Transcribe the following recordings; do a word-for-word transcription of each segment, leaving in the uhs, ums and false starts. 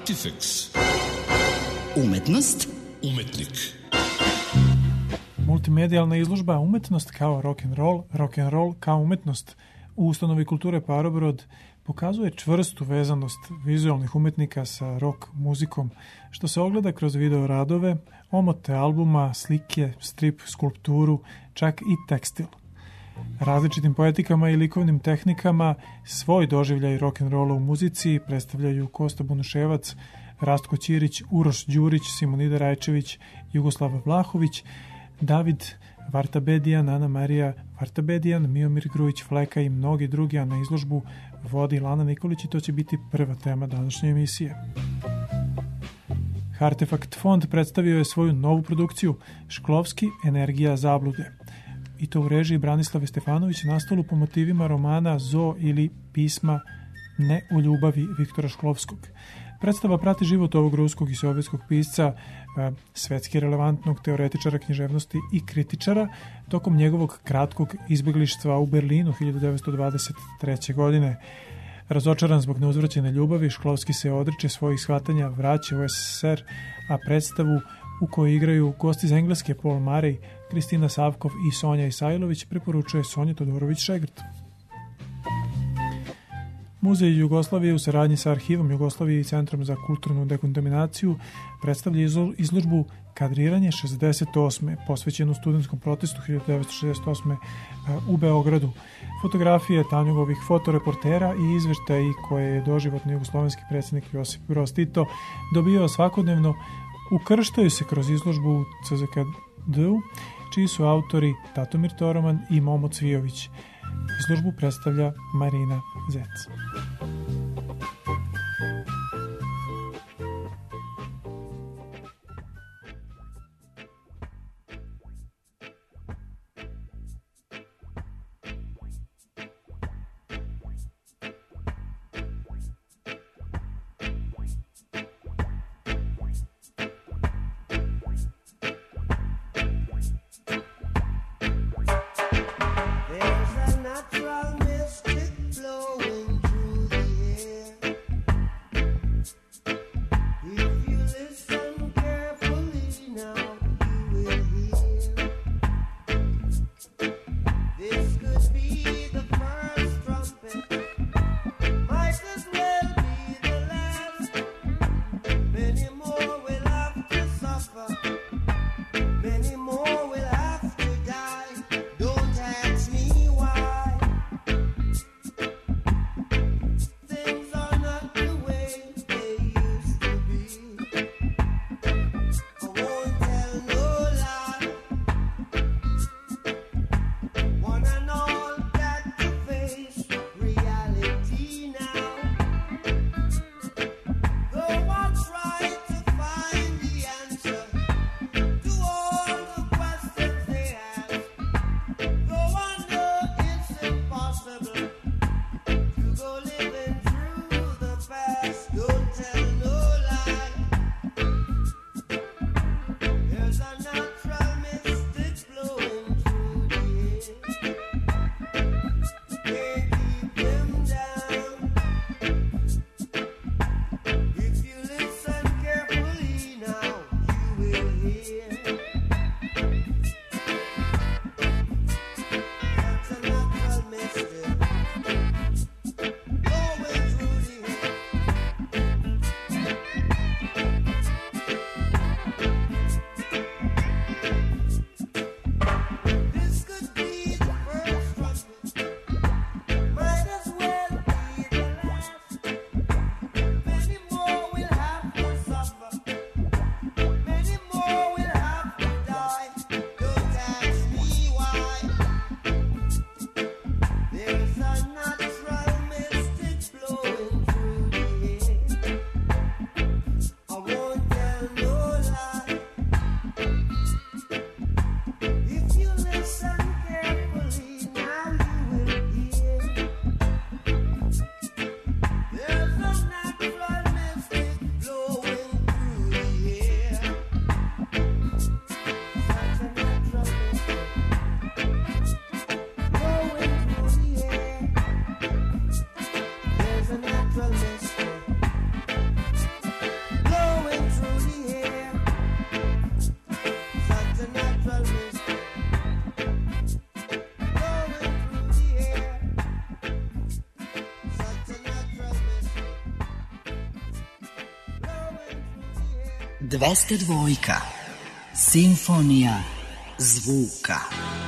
Artifex. Umetnost. Umetnik. Multimedijalna izložba Umetnost kao rock'n'roll, rock'n'roll kao umetnost u ustanovi kulture Parobrod pokazuje čvrstu vezanost vizualnih umetnika sa rock muzikom, što se ogleda kroz video radove, omote albuma, slike, strip, skulpturu, čak i tekstil. Različitim poetikama i likovnim tehnikama svoj doživljaj rock'n'rolla u muzici predstavljaju Kosta Bunuševac, Rastko Ćirić, Uroš Đurić, Simonida Rajčević, Jugoslav Vlahović, David Vartabedijan, Ana Marija Vartabedijan, Miomir Grujić Fleka i mnogi drugi, a na izložbu vodi Lana Nikolić i to će biti prva tema današnje emisije. Artefakt fond predstavio je svoju novu produkciju Šklovski, energija zablude. I to u režiji Branislave Stefanović, nastalu po motivima romana Zo ili pisma Ne o ljubavi Viktora Šklovskog. Predstava prati život ovog ruskog i sovjetskog pisca, svetski relevantnog teoretičara književnosti i kritičara, tokom njegovog kratkog izbjeglištva u Berlinu hiljadu devetsto dvadeset treće. godine. Razočaran zbog neuzvraćene ljubavi, Šklovski se odriče svojih shvatanja, vraća u es es es er, a predstavu u kojoj igraju gosti iz Engleske Paul Murray, Kristina Savkov i Sonja Isajlović preporučuje Sonja Todorović-Šegrt. Muzej Jugoslavije u saradnji sa Arhivom Jugoslavije i Centrom za kulturnu dekontaminaciju predstavlja izložbu Kadriranje šezdeset osme posvećenu studentskom protestu hiljadu devetsto šezdeset osme. u Beogradu. Fotografije Tanjugovih fotoreportera i izveštaji koje je doživotni jugoslovenski predsjednik Josip Broz Tito dobio svakodnevno ukrštaju se kroz izložbu ce ze ka de-u, čiji su autori Tatomir Toroman i Momo Cvijović. Izložbu predstavlja Marina Zec. There's a natural mystic flowing through the dvesta dva. Simfonija zvuka.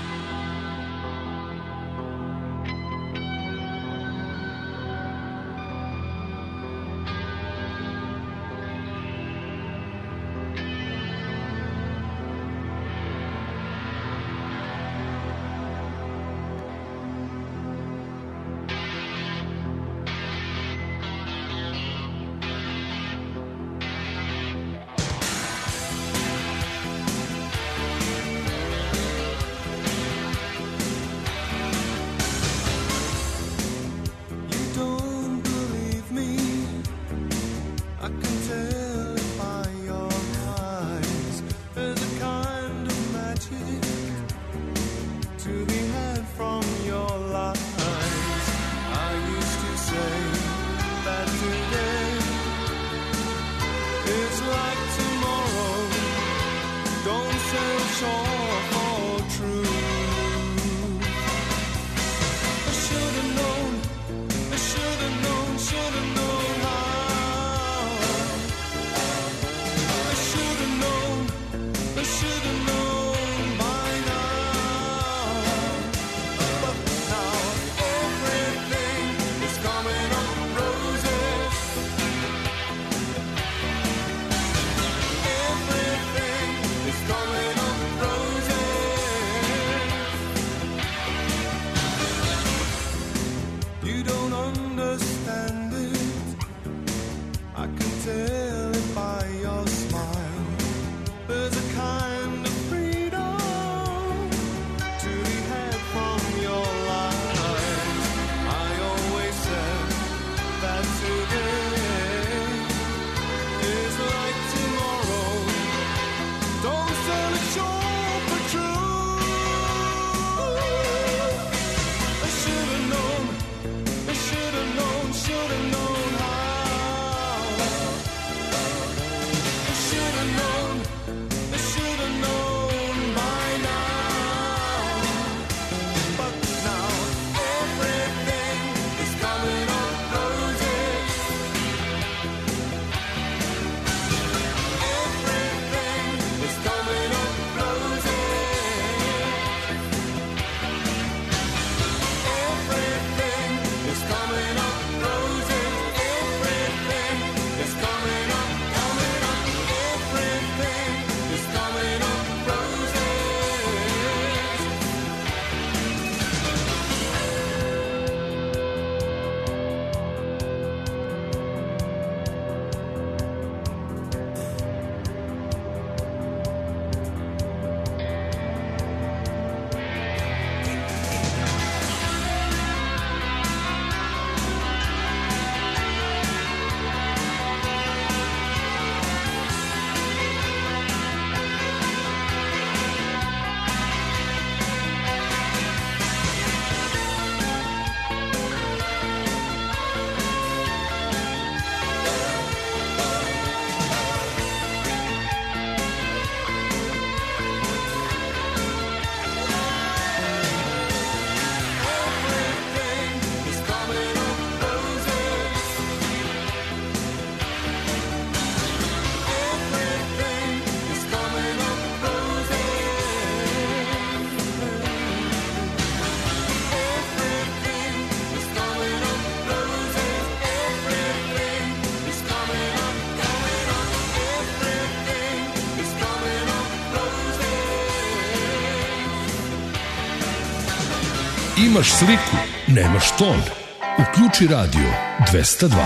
Imaš sliku, nemaš ton. Uključi radio dvesta dva.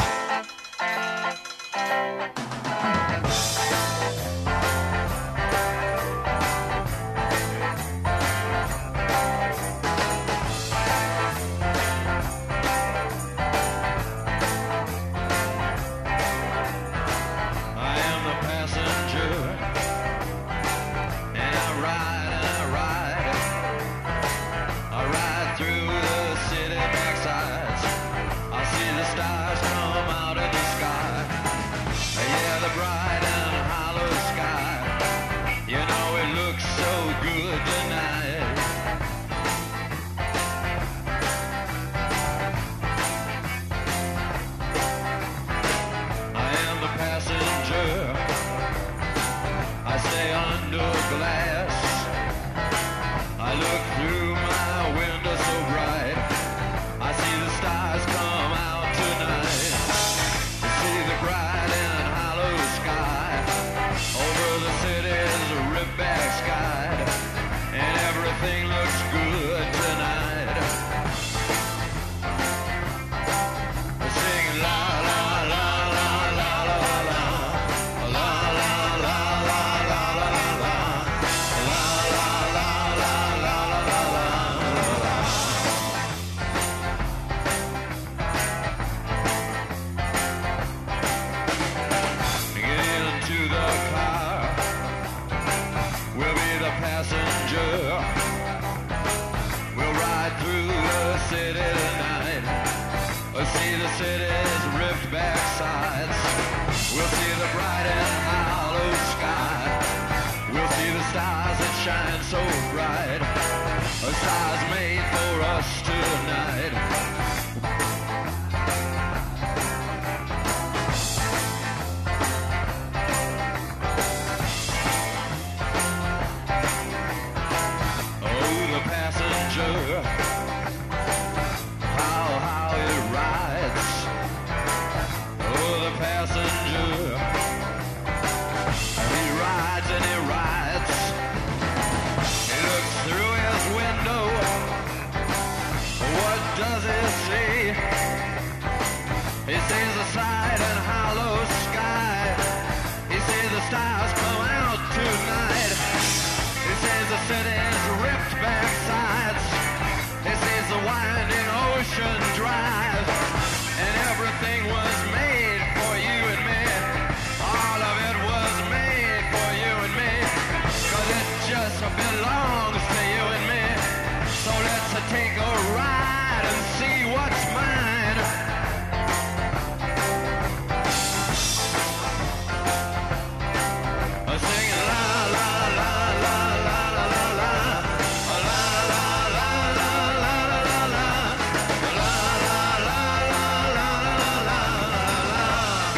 Through the city backsides, I see the stars come out. see the city's ripped back sides. We'll see the bright and hollow sky. We'll see the stars that shine so bright. A stars made for us tonight. Oh, the passenger, how, how it rides. Oh, the passenger, he rides and he rides. He looks through his window. What does he see? He sees the side and hollow sky. He sees the stars come out tonight. He sees the city's ripped back sides. He sees the winding ocean drive. And everything was made for you and me. All of it was made for you and me. Cause it just belongs to you and me. So let's take a ride and see what's mine. Singing la la la la la la la la. La la la la la la la. La la la la la la la.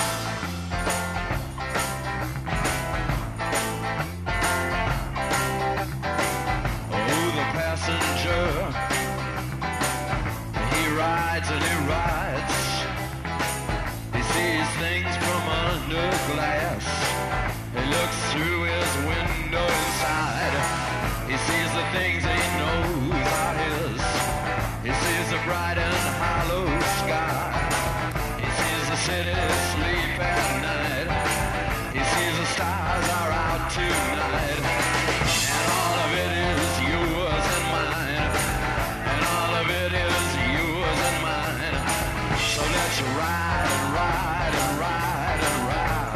Oh, the passenger, he rides and he rides. He sees things from under glass. He looks through his window inside. He sees the things he knows are his. He sees the bright and hollow sky. He sees the city sleep at night. He sees the stars are out tonight. And all of it is yours and mine. And all of it is yours and mine. So let's ride and ride and ride and ride.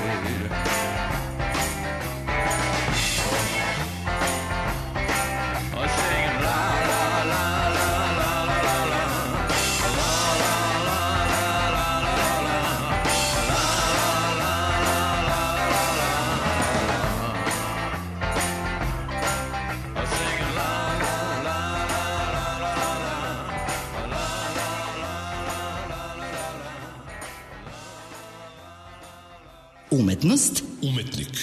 Oh, singing la la la la la la la la. La la la la la la la. La la la la la la la. Oh, singing la la la la la la la. La la la la la la la. Umetnost Umetnik.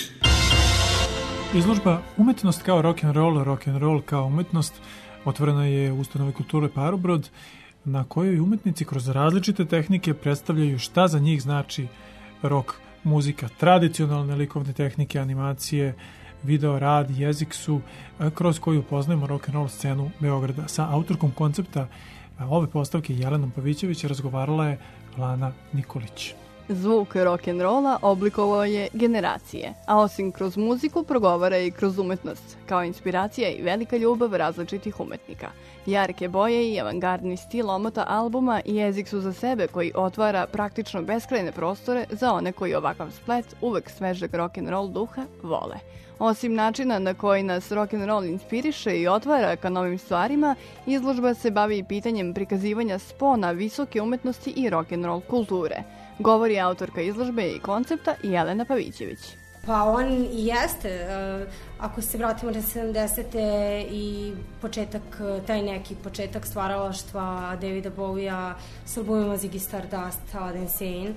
Izložba Umetnost kao rock and roll, rock and roll kao umetnost otvorena je u ustanovi kulture Parobrod, na kojoj umetnici kroz različite tehnike predstavljaju šta za njih znači rock muzika. Tradicionalne likovne tehnike, animacije, video rad, jezik su kroz koju poznajemo rock and roll scenu Beograda. Sa autorkom koncepta ove postavke Jelenom Pavićević razgovarala je Lana Nikolić. Zvuk rock'n'rolla oblikovao je generacije, a osim kroz muziku progovara i kroz umetnost, kao inspiracija i velika ljubav različitih umetnika. Jarke boje i avangardni stil omota albuma i jezik su za sebe koji otvara praktično beskrajne prostore za one koji ovakav splet uvek svežeg rock'n'roll duha vole. Osim načina na koji nas rock'n'roll inspiriše i otvara ka novim stvarima, izložba se bavi i pitanjem prikazivanja spona visoke umetnosti i rock'n'roll kulture. Govori autorka izložbe i koncepta Jelena Pavićević. Pa on i jeste, ako se vratimo na sedamdesete i početak, taj neki početak stvaralaštva Davida Bowija s albumima Ziggy Stardust, Aladdin Sane,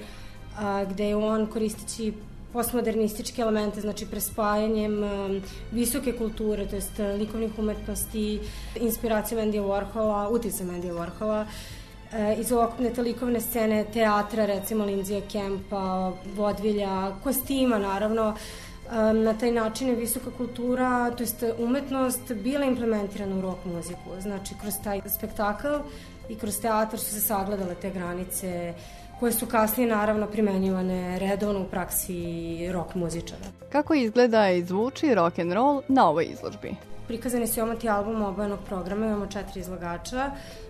gde je on koristeći postmodernističke elemente, znači prespajanjem visoke kulture, to jest likovnih umetnosti, inspiracijom Andyja Warhola, uticajem Andyja Warhola, iz okupne te likovne scene teatra, recimo Lindsaya Kempa, vodvilja, kostima naravno. Na taj način je visoka kultura, to jest umetnost, bila implementirana u rock muziku. Znači, kroz taj spektakl i kroz teatar su se sagledale te granice koje su kasnije naravno primenjivane redovno u praksi rock muzičara. Kako izgleda i zvuči rock and roll na ovoj izložbi? Prikazani su omoti albuma obojenog programa, imamo četiri izlagača,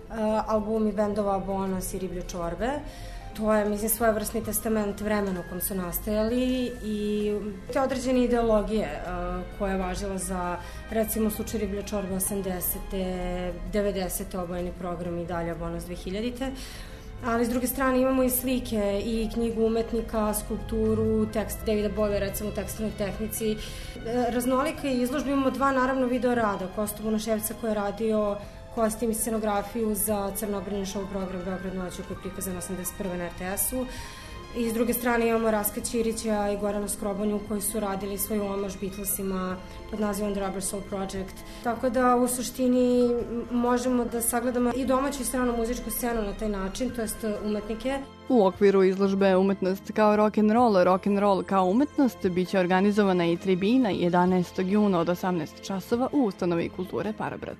albumi bendova Bonas i Riblje čorbe. To je, mislim, svojevrsni testament vremena u kom su nastajali i te određene ideologije koja je važila za, recimo, slučaj Riblje čorbe osamdesete, devedesete obojeni program i dalje Bonas dve hiljadite. ali s druge strane imamo i slike i knjigu umetnika, skulpturu, tekst Davida Bovija, recimo u tekstilnoj tehnici. Raznolika izložba, imamo dva naravno video rada, Kostu Bunoševca koji je radio kostim i scenografiju za crno-obrnjeni show program Beograd noću koji je prikazan osamdeset prve na er te esu. I s druge strane imamo Raska Ćirića i Gorana Skrobanju koji su radili svoju omaž Beatlesima pod nazivom The Rubber Soul Project. Tako da u suštini možemo da sagledamo i domaću i stranu muzičku scenu na taj način, to jest umetnike. U okviru izložbe Umetnost kao rock'n'roll, rock'n'roll kao umetnost biće organizovana i tribina jedanaestog juna od osamnaest časova u Ustanovi kulture Parobrod.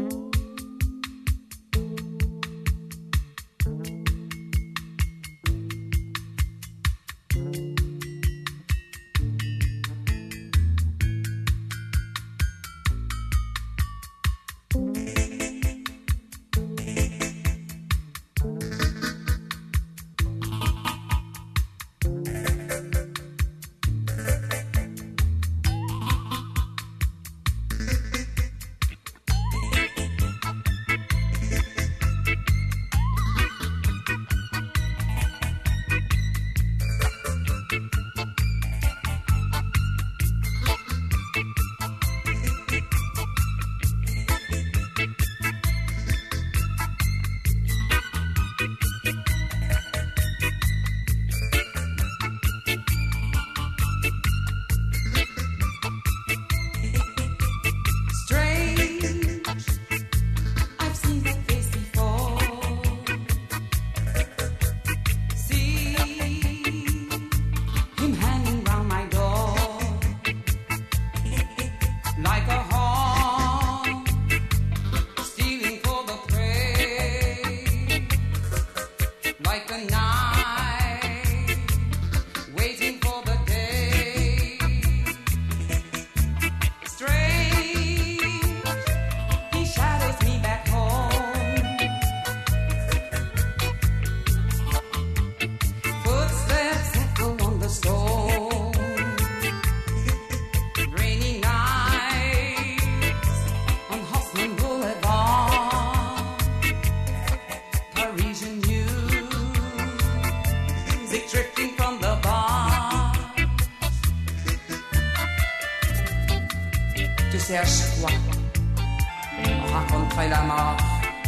À chaque fois, on rencontrait la mort.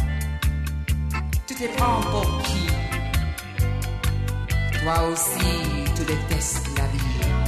Tu te prends pour qui? Toi aussi, tu détestes la vie.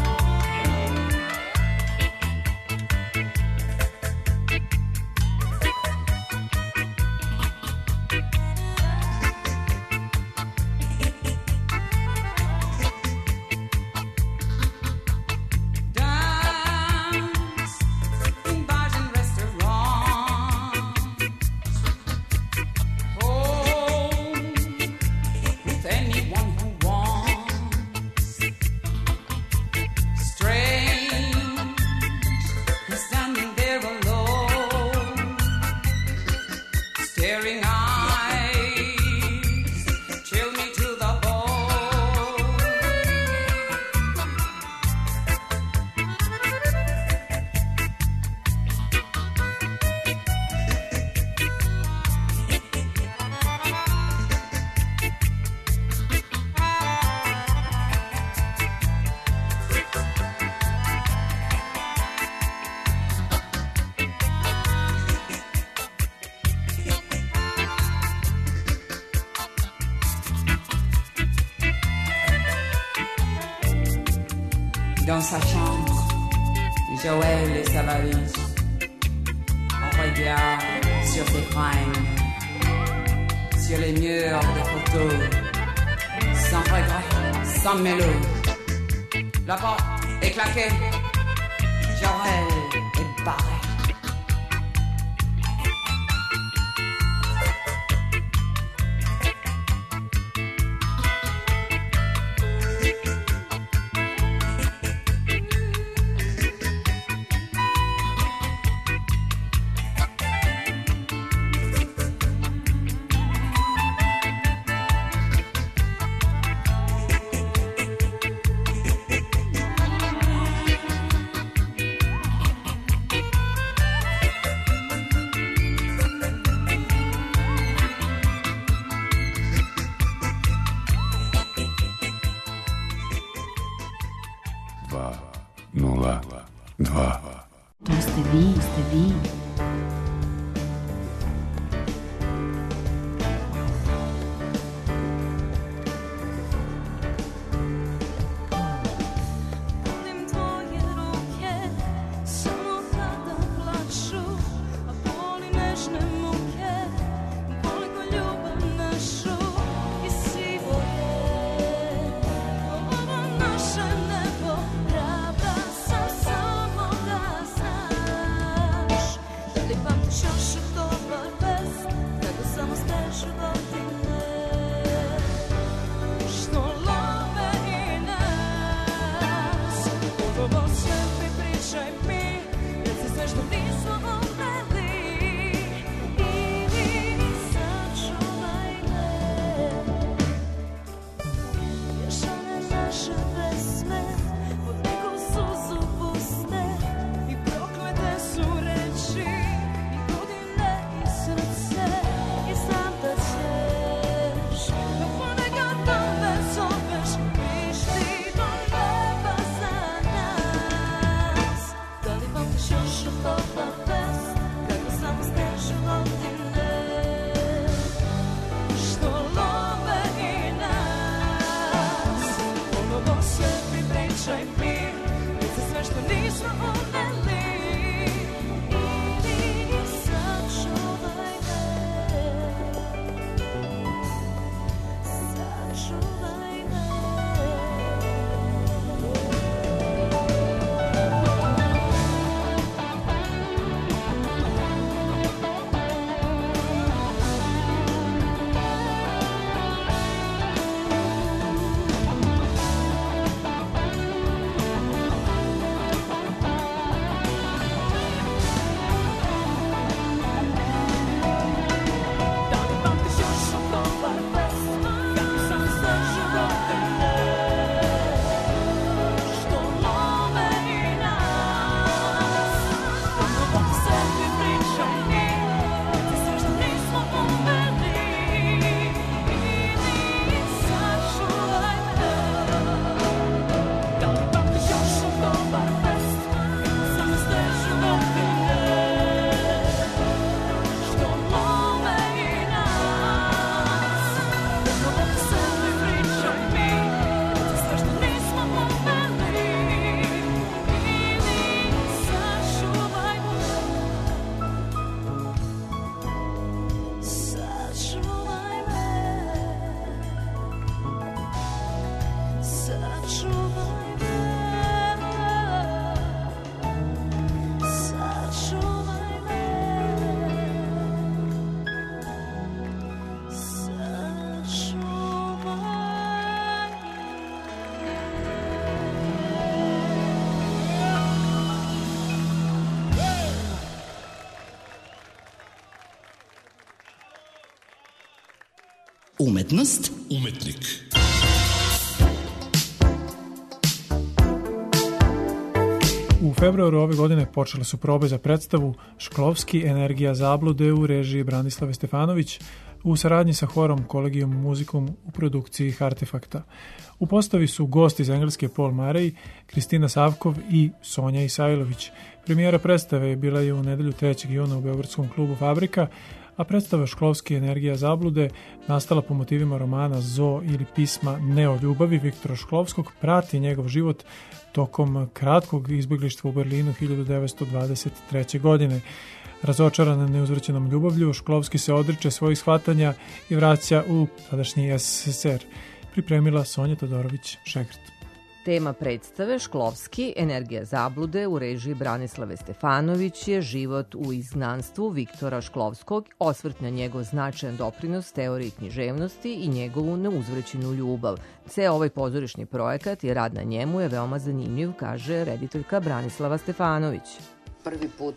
Dans sa chambre, Joël et sa valise. On regarde sur ses fringues, sur les murs des photos, sans regret, sans mélo. La porte est claquée, Joël est barré. dva nula dva. To ste vi, ste vi. Umetnost. Umetnik. U februaru ove godine počele su probe za predstavu Šklovski energija zablude u režiji Branislave Stefanović u saradnji sa horom Kolegijom muzikom u produkciji Artefakta. U postavi su gosti iz Engleske Paul Murray, Kristina Savkov i Sonja Isailović. Premijera predstave je bila je u nedelju trećeg juna u Beogradskom klubu Fabrika, a predstava Šklovski energija zablude, nastala po motivima romana Zo ili pisma Ne o ljubavi Viktora Šklovskog, prati njegov život tokom kratkog izbjeglištva u Berlinu hiljadu devetsto dvadeset treće. godine. Razočaran neuzvraćenom ljubavlju, Šklovski se odriče svojih shvatanja i vraća u tadašnji es es es er. Pripremila Sonja Todorović-Šegrt. Tema predstave Šklovski energija zablude u režiji Branislave Stefanović je život u izgnanstvu Viktora Šklovskog, osvrt na njegov značajan doprinos teoriji književnosti i njegovu neuzvraćenu ljubav. Ceo ovaj pozorišni projekat i rad na njemu je veoma zanimljiv, kaže rediteljka Branislava Stefanović. Prvi put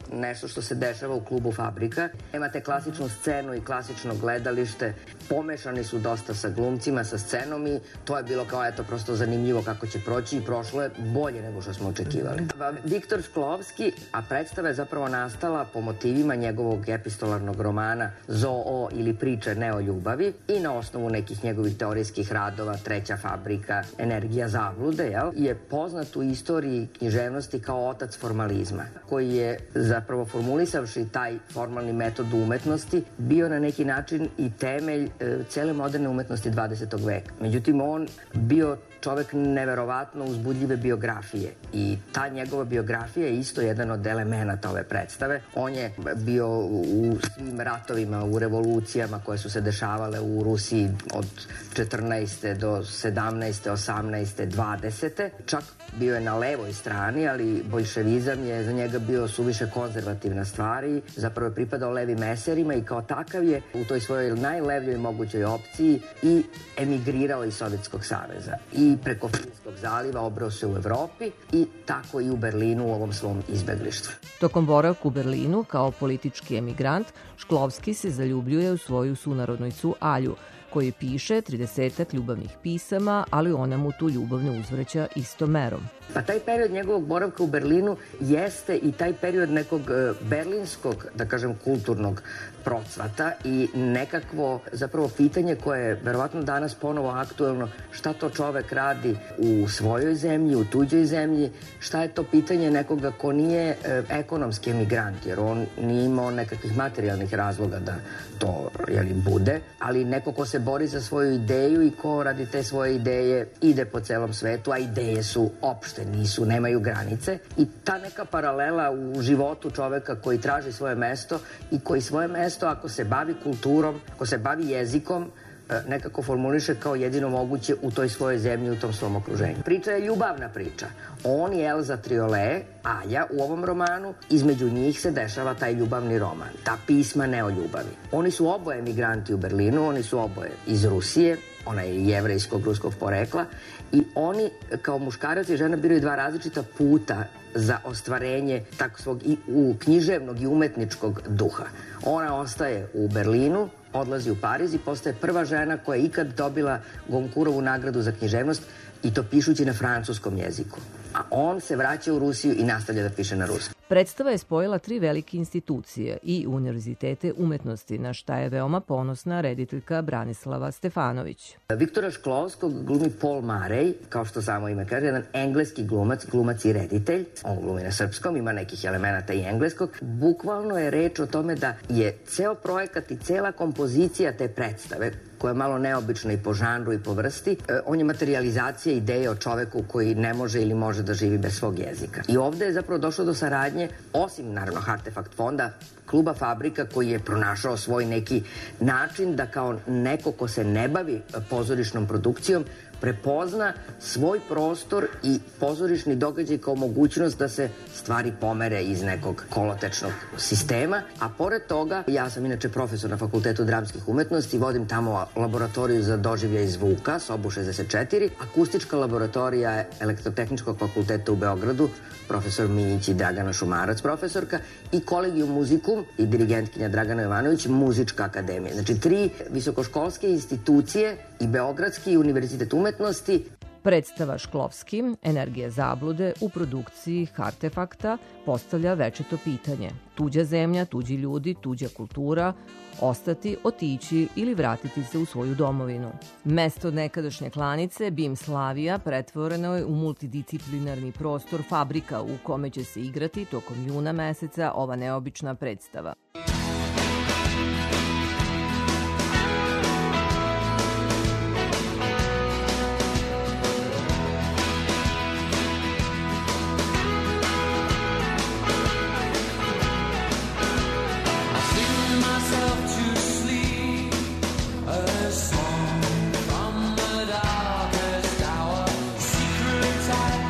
nešto što se dešava u klubu Fabrika. Imate klasičnu scenu i klasično gledalište, pomešani su dosta sa glumcima, sa scenom i to je bilo kao eto prosto zanimljivo kako će proći i prošlo je bolje nego što smo očekivali. Viktor Šklovski, a predstava je zapravo nastala po motivima njegovog epistolarnog romana Zoo ili priče ne o ljubavi i na osnovu nekih njegovih teorijskih radova Treća fabrika, Energija zablude, jel? Je poznat u istoriji književnosti kao otac formalizma, koji je zapravo formulisavši taj formalni metod umetnosti bio na neki način i temelj e, cele moderne umetnosti dvadesetog veka. Međutim, on bio čovek neverovatno uzbudljive biografije i ta njegova biografija je isto jedan od elemenata ove predstave. On je bio u svim ratovima, u revolucijama koje su se dešavale u Rusiji od četrnaeste do sedamnaeste, osamnaeste, dvadesete. Čak bio je na levoj strani, ali bolševizam je za njega bio suviše konzervativna stvar i zapravo je pripadao levim eserima i kao takav je u toj svojoj najlevljoj mogućoj opciji i emigrirao iz Sovjetskog saveza. I preko Finskog zaliva obrao se u Evropi i tako i u Berlinu u ovom svom izbeglištvu. Tokom boravka u Berlinu kao politički emigrant, Šklovski se zaljubljuje u svoju sunarodnicu Alju, koji piše tridesetak ljubavnih pisama, ali ona mu tu ljubav ne uzvraća istom merom. Pa taj period njegovog boravka u Berlinu jeste i taj period nekog berlinskog, da kažem, kulturnog procvata i nekakvo zapravo pitanje koje je verovatno danas ponovo aktuelno, šta to čovek radi u svojoj zemlji, u tuđoj zemlji, šta je to pitanje nekoga ko nije e, ekonomski emigrant, jer on nije imao nekakvih materijalnih razloga da to jeli, bude, ali neko ko se bori za svoju ideju i ko radi te svoje ideje ide po celom svetu, a ideje su opšte, nisu, nemaju granice i ta neka paralela u životu čoveka koji traži svoje mesto i koji svoje mesto ako se bavi kulturom, ako se bavi jezikom, nekako formuliše kao jedino moguće u toj svojoj zemlji, u tom svom okruženju. Priča je ljubavna priča. On i Elza Triolet, Alja, u ovom romanu, između njih se dešava taj ljubavni roman. Ta pisma ne o ljubavi. Oni su oboje emigranti u Berlinu, oni su oboje iz Rusije, ona je jevrejskog, ruskog porekla i oni kao muškarac i žena biraju dva različita puta za ostvarenje tako svog i u književnog i umetničkog duha. Ona ostaje u Berlinu, odlazi u Pariz i postaje prva žena koja je ikad dobila Gonkurovu nagradu za književnost i to pišući na francuskom jeziku. A on se vraća u Rusiju i nastavlja da piše na ruskom. Predstava je spojila tri velike institucije i univerzitete umetnosti, na šta je veoma ponosna rediteljka Branislava Stefanović. Viktora Šklovskog glumi Paul Marey, kao što samo ime kaže, jedan engleski glumac, glumac i reditelj. On glumi na srpskom, ima nekih elemenata i engleskog. Bukvalno je reč o tome da je ceo projekat i cela kompozicija te predstave, koja je malo neobična i po žanru i po vrsti, on je materializacija ideje o čoveku koji ne može ili može da živi bez svog jezika. I ovde je zapravo došlo do saradnje, osim naravno Artefakt fonda, kluba Fabrika koji je pronašao svoj neki način da kao neko ko se ne bavi pozorišnom produkcijom prepozna svoj prostor i pozorišni događaj kao mogućnost da se stvari pomere iz nekog kolotečnog sistema, a pored toga, ja sam inače profesor na Fakultetu dramskih umetnosti, vodim tamo laboratoriju za doživljaj zvuka, sobu šezdeset četiri, akustička laboratorija Elektrotehničkog fakulteta u Beogradu, profesor Mijić i Dragana Šumarac, profesorka, i Kolegijum muzikum i dirigentkinja Dragana Jovanović, muzička akademija. Znači, tri visokoškolske institucije i Beogradski univerzitet umetnosti. Predstava Šklovski, Energija zablude, u produkciji Artefakta postavlja večito pitanje. Tuđa zemlja, tuđi ljudi, tuđa kultura, ostati, otići ili vratiti se u svoju domovinu. Mesto nekadašnje klanice, Bim Slavija, pretvoreno je u multidisciplinarni prostor Fabrika u kome će se igrati tokom juna meseca ova neobična predstava.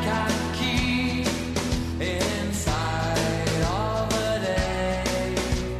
Inside of a day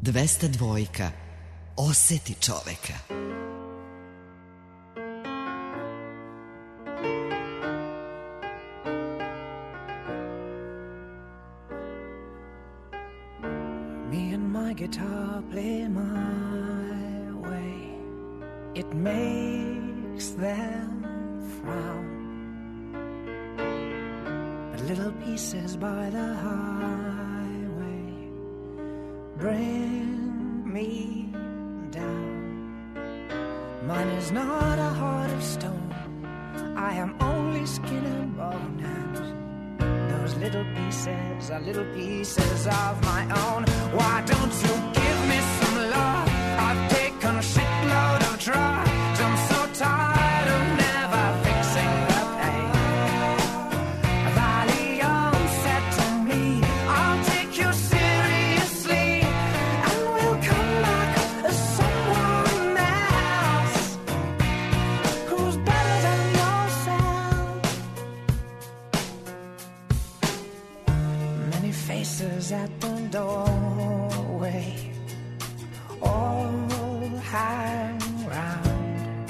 dvesta dva. Oseti čoveka. Me and my guitar play my way. It makes them frown. But little pieces by the highway bring me down. Mine is not a heart of stone. I am only skin and bone, and those little pieces are little pieces of my own. Why don't you give me some love? I've taken a shitload of drugs. I'm so tired of never fixing the pain. Valium said to me, I'll take you seriously, and we'll come back as someone else who's better than yourself. Many faces at the doorway all hang round.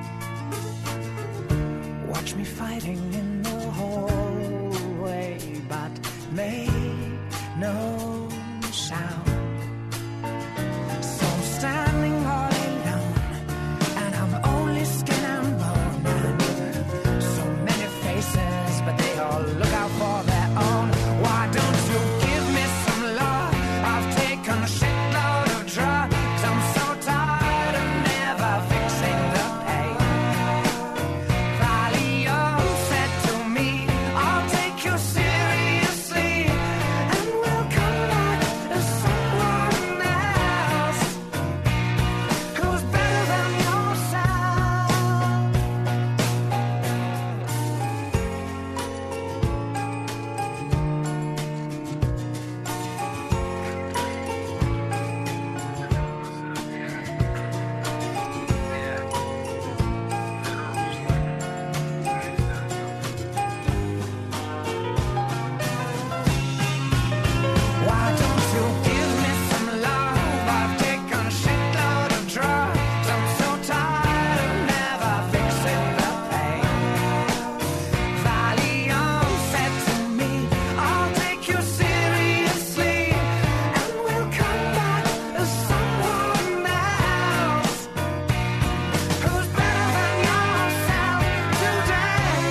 Watch me fighting in the hallway, but make no sound. So I'm standing all alone, and I'm only skin and bone. And so many faces, but they all look out for their own. Why don't you give me some love? I've taken a shitload of drugs. I'm so tired of never fixing the pain. Valium said to me, I'll take you seriously, and we'll come back as someone else who's better than yourself. Why don't you give me some love? I've taken a shitload of drugs. I'm so tired of never fixing the pain. Valium said to me, I'll take you seriously, and we'll come back as someone else who's better than yourself today.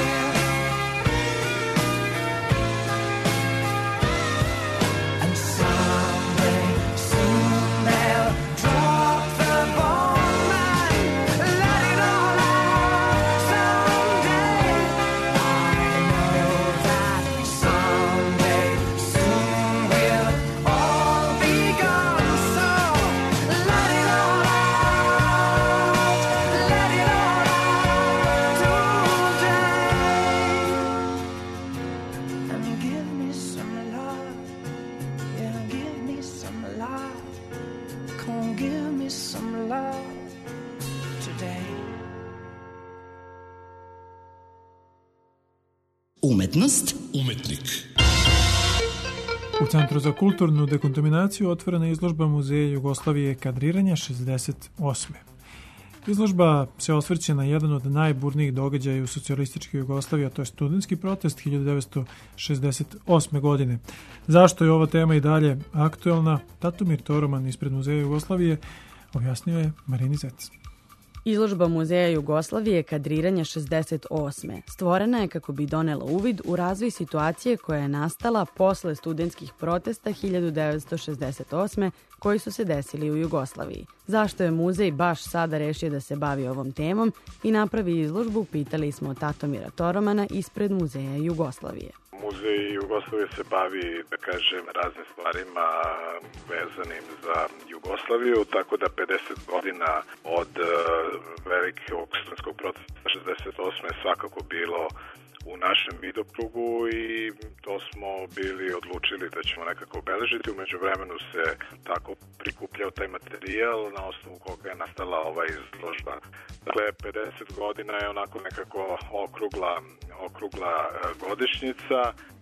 And someday, soon they'll drop the bomb and let it all out. Someday, I know that someday, soon we'll all be gone. So let it all out, let it all out today. And give me some love. Yeah, give me some love. Come on, give me some love today. Umetnost, Umetnik. U Centru za kulturnu dekontaminaciju otvorena je izložba Muzeja Jugoslavije kadriranja šezdeset osme. Izložba se osvrće na jedan od najburnijih događaja u socijalističkoj Jugoslaviji, a to je studentski protest hiljadu devetsto šezdeset osme. godine. Zašto je ova tema i dalje aktuelna? Tatomir Toroman ispred Muzeja Jugoslavije objasnio je Marini Zec. Izložba Muzeja Jugoslavije kadriranja šezdeset osme stvorena je kako bi donela uvid u razvoj situacije koja je nastala posle studentskih protesta hiljadu devetsto šezdeset osme koji su se desili u Jugoslaviji. Zašto je muzej baš sada rešio da se bavi ovom temom i napravi izložbu, pitali smo Tatomira Toromana ispred Muzeja Jugoslavije. Muzej Jugoslavije se bavi, da kažem, raznim stvarima vezanim za Jugoslaviju, tako da pedeset godina od uh, velikog studentskog protesta šezdeset osme je svakako bilo u našem vidokrugu i to smo bili odlučili da ćemo nekako obeležiti. Umeđu vremenu se tako prikupljao taj materijal na osnovu koga je nastala ova izložba. Dakle, pedeset godina je onako nekako okrugla, okrugla godišnjica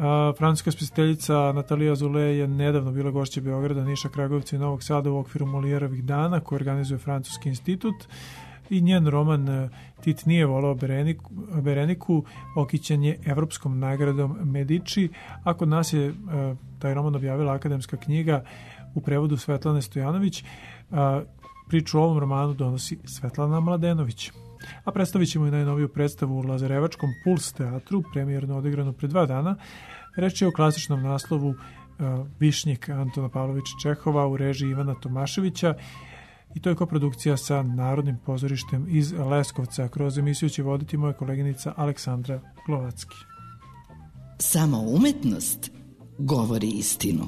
A, francuska spisateljica Natalija Zule je nedavno bila gošća Beograda, Niša, Kragujevca i Novog Sada u okviru Molijerovih dana koje organizuje Francuski institut i njen roman Tit nije volao Bereniku, Bereniku okićen je Evropskom nagradom Medici, a kod nas je a, taj roman objavila akademska knjiga u prevodu Svetlane Stojanović. A, priču o ovom romanu donosi Svetlana Mladenović. A predstavit ćemo i najnoviju predstavu u Lazarevačkom Puls teatru, premijerno odigranu pre dva dana. Reč je o klasičnom naslovu uh, Višnjik Antona Pavlovića Čehova u režiji Ivana Tomaševića i to je koprodukcija sa Narodnim pozorištem iz Leskovca. Kroz emisiju će voditi moja koleginica Aleksandra Glovacki. Samo umetnost govori istinu.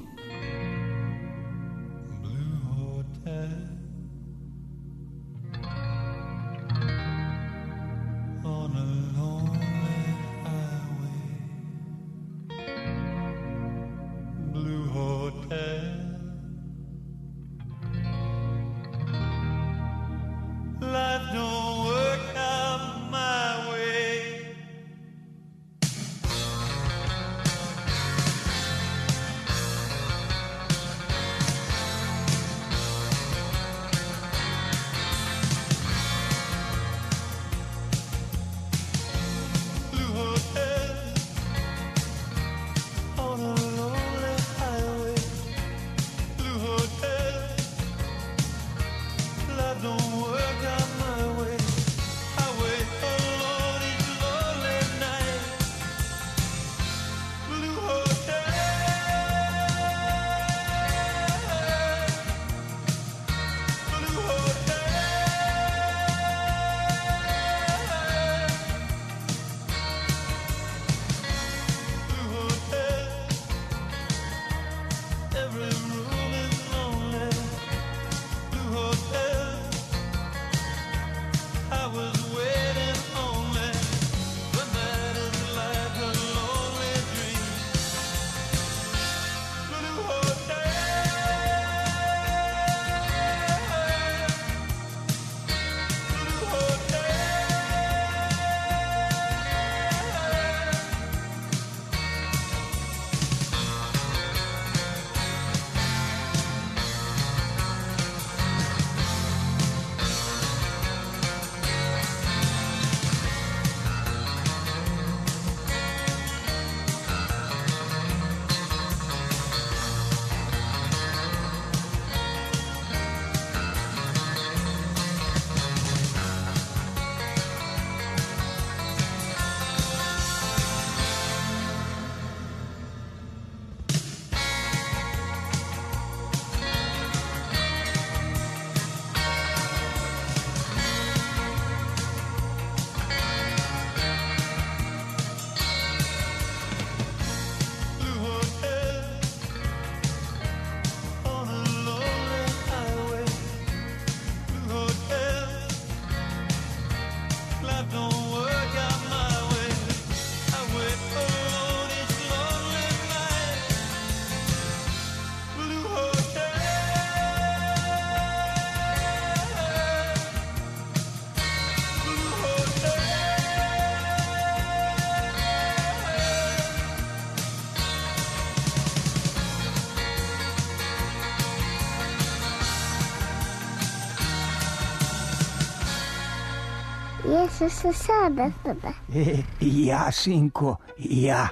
Jesi se sada tebe? E, ja, sinko, ja.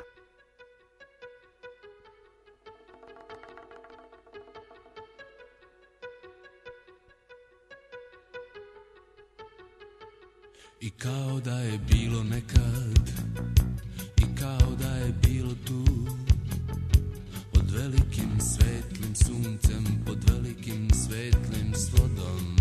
I kao da je bilo nekad, i kao da je bilo tu, pod velikim svetlim suncem, pod velikim svetlim svodom,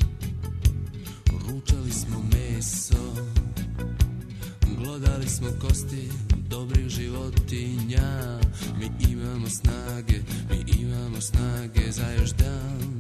ručali smo meso, glodali smo kosti dobrih životinja. Mi imamo snage, mi imamo snage za još dan.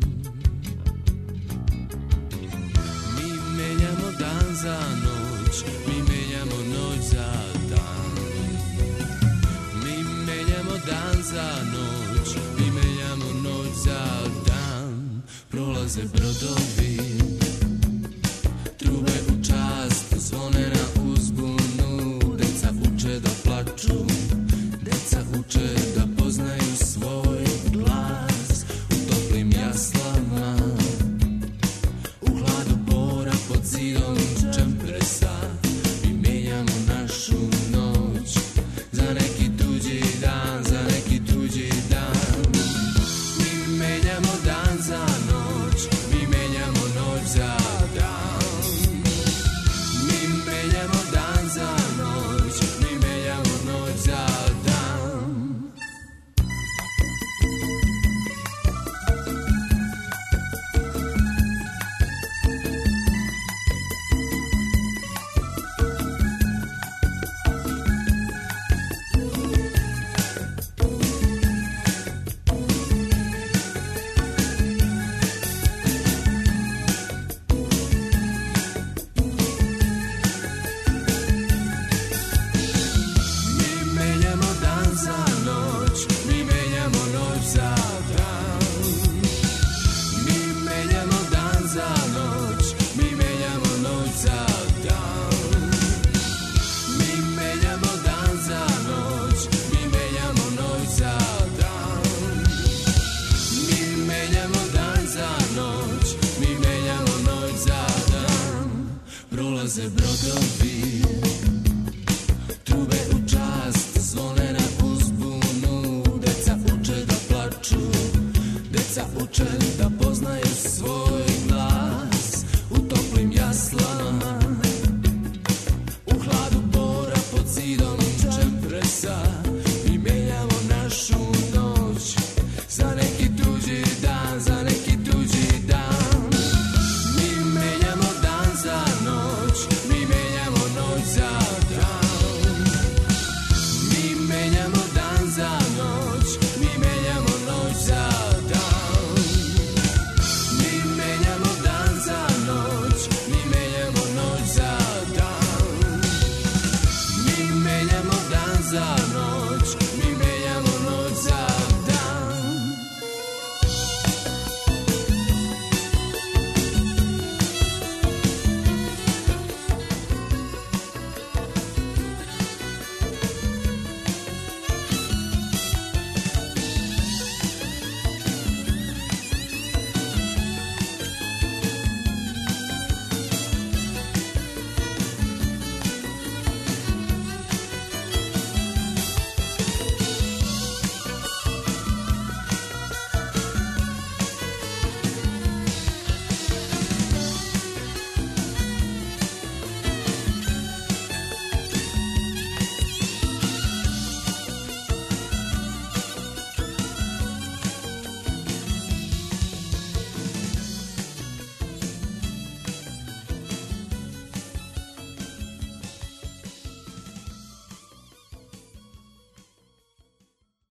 Mi menjamo dan za noć, mi menjamo noć za dan. Mi menjamo dan za noć, mi menjamo noć za dan. Prolaze brodovi, trube u čast, zvone na uzbunu, deca uče da plaču, deca uče da poznaju svoj glas u toplim jaslama, u hladu bora pod zidom čempresa. Mi menjamo našu noć za neki tuđi dan, za neki tuđi dan. Mi menjamo dan za noć, mi menjamo noć za dan. Mi menjamo dan za noć, mi menjamo noć za dan. Mi menjamo dan za noć, mi menjamo noć za dan. Mi menjamo dan za noć, mi menjamo noć za dan. Mi menjamo dan za noć, mi menjamo noć za dan. Mi menjamo dan za noć, mi menjamo noć za dan. Prolaze brodovi, trube u čast, zvone na uzbunu. Deca uče da plaču, deca uče da poznaju svoj glas u toplim jaslama,